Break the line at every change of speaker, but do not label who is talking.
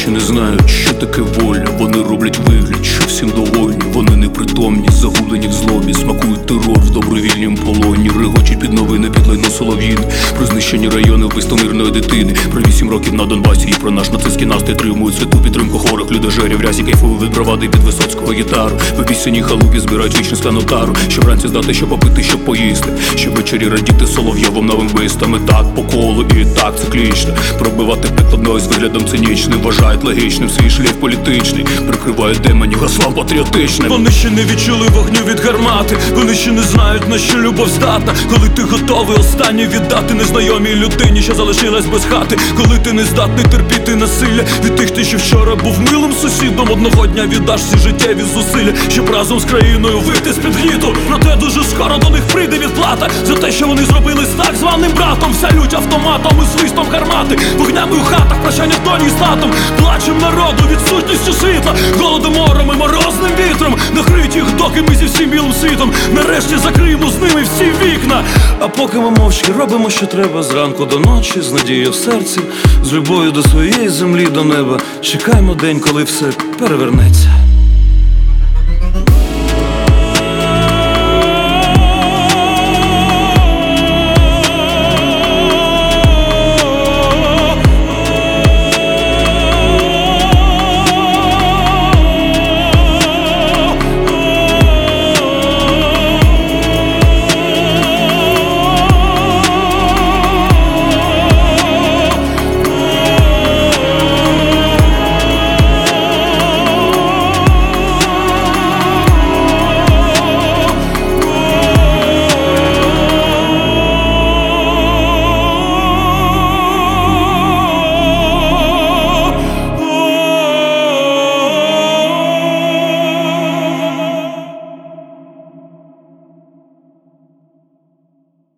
ще не знають, що таке воля. Вони роблять вигляд, що всім довольні. Вони непритомні, загублені в злобі. Смакують терор в добровільнім полоні. Регочуть під новини, під лайно солов'їн. Про знищені райони, вбивство мирної дитини. Про 8 років на Донбасі і про наш нацистський настрій. Тримують святу підтримку хворих людожерів. Рясі кайфові від бравади під Висоцького гітару. В обіцяній халупі збирають вічність канотару. Щоб вранці здати, щоб попити, щоб поїсти. Щоб ввечері радіти солов'євим новим вистами. Так по колу і так циклічно. Пробивати прикладною з виглядом цинічним. Вважають логічним свій шлейф політичний. Прикривають демонів гаслам патріотичним. Вони ще не відчули вогню від гармати. Вони ще не знають, на що любов здатна. Коли ти готовий останнє віддати незнайомій людині, що залишилась без хати. Коли ти не здатний терпіти насилля від тих, ти ще вчора був милим сусідом. Одного дня віддаш всі життєві зусилля, щоб разом з країною вийти з-під гніту. Проте дуже скоро до них прийде відплата за те, що вони зробили з так званим братом. Вся лють автоматом і свистом гармати, вогнями у хатах, прощання з доні з татом. Плачем народу, відсутністю світла, голодомором і морозним вітром. Накриють їх, доки ми зі всім білим світом нарешті закриємо з ними всі вікна. А поки ми мовчки робимо, що треба, зранку до ночі, з надією в серці, з любов'ю до своєї землі, до неба. Чекаємо день, коли все перевернеться.